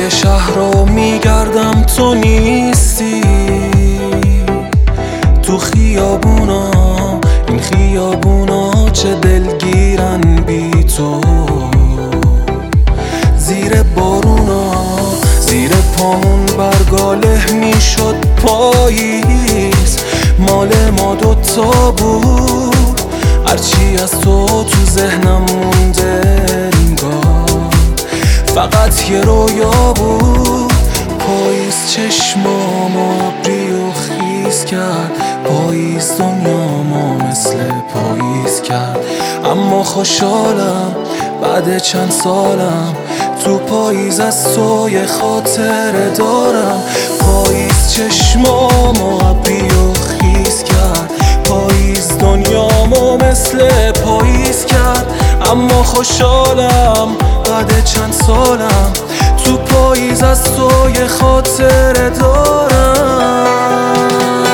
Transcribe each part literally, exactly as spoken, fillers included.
کوچه‌های شهر رو میگردم تو نیستی، تو خیابونا این خیابونا چه دلگیرن بی تو، زیر بارونا زیر پامون برگاله میشد پاییز، مال ما دوتا بود هرچی از تو تو ذهنم مونده انگار فقط یه رویا بود. پاییز چشمامو ابری و خیز کرد، پاییز دنیامو مثل پاییز کرد، اما خوشحالم بعد چند سالم تو پاییز از تو یه خاطره دارم. پاییز چشمامو ابری و خیز کرد، پاییز دنیامو مثل پاییز کرد، اما خوشحالم بعد چند سالم تو پاییز از تو یه خاطره دارم.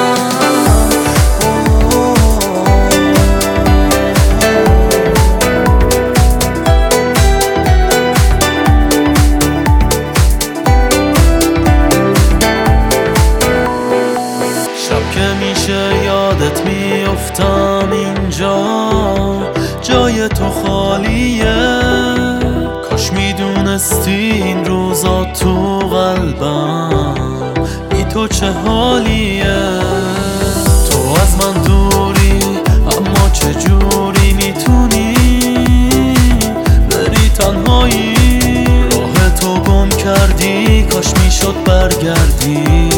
شب که میشه یادت میافتم اینجا جای تو خالیه، کاش میدونستی این روزا تو قلبم بی تو چه حالیه. تو از من دوری اما چجوری میتونی بری تنهایی، راه تو گم کردی کاش میشد برگردی،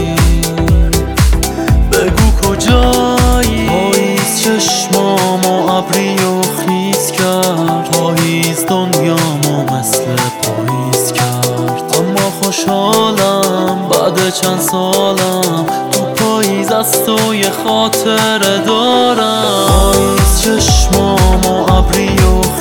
بگو کجایی. پاییز چشمامو ابری و خیز کرد، پاییز دنیامو مثل پاییز کرد، اما خوشحالم بعد چند سالم تو پاییز از تو یه خاطره دارم. پاییز چشمامو ابری و